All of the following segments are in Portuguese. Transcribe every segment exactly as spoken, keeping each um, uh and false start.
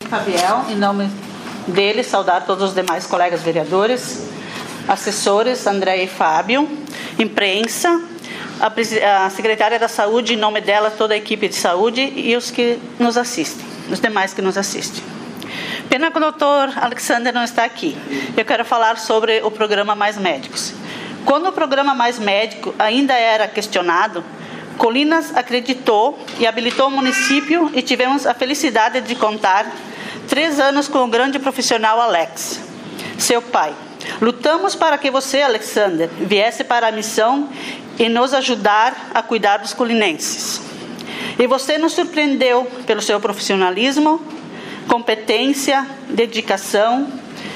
Fabiel, em nome dele, saudar todos os demais colegas vereadores, assessores, André e Fábio, imprensa, a, a secretária da Saúde, em nome dela, toda a equipe de saúde e os que nos assistem, os demais que nos assistem. Pena que o doutor Alexander não está aqui. Eu quero falar sobre o programa Mais Médicos. Quando o programa Mais Médico ainda era questionado, Colinas acreditou e habilitou o município e tivemos a felicidade de contar três anos com o grande profissional Alex, seu pai. Lutamos para que você, Alexander, viesse para a missão e nos ajudar a cuidar dos colinenses. E você nos surpreendeu pelo seu profissionalismo, competência, dedicação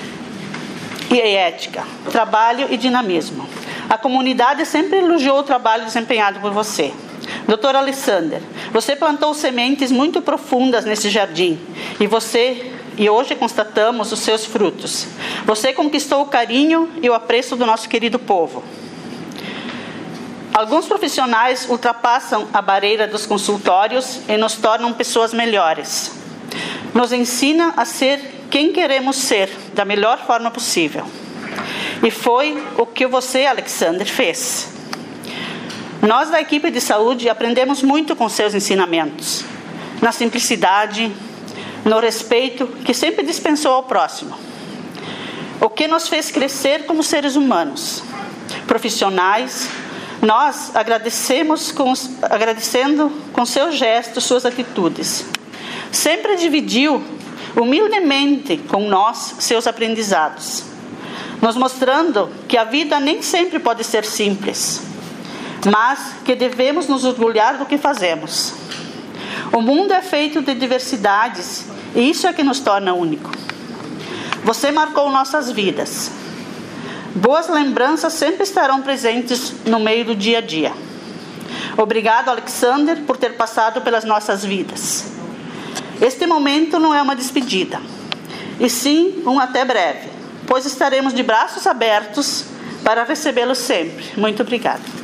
e ética, trabalho e dinamismo. A comunidade sempre elogiou o trabalho desempenhado por você. doutor Alexander, você plantou sementes muito profundas nesse jardim e você e hoje constatamos os seus frutos. Você conquistou o carinho e o apreço do nosso querido povo. Alguns profissionais ultrapassam a barreira dos consultórios e nos tornam pessoas melhores. Nos ensina a ser quem queremos ser, da melhor forma possível. E foi o que você, Alexander, fez. Nós da equipe de saúde aprendemos muito com seus ensinamentos, na simplicidade, no respeito que sempre dispensou ao próximo, o que nos fez crescer como seres humanos, profissionais. Nós agradecemos com, agradecendo com seus gestos, suas atitudes. Sempre dividiu humildemente com nós seus aprendizados, nos mostrando que a vida nem sempre pode ser simples, mas que devemos nos orgulhar do que fazemos. O mundo é feito de diversidades e isso é que nos torna único. Você marcou nossas vidas. Boas lembranças sempre estarão presentes no meio do dia a dia. Obrigado, Alexander, por ter passado pelas nossas vidas. Este momento não é uma despedida, e sim um até breve, pois estaremos de braços abertos para recebê-lo sempre. Muito obrigada.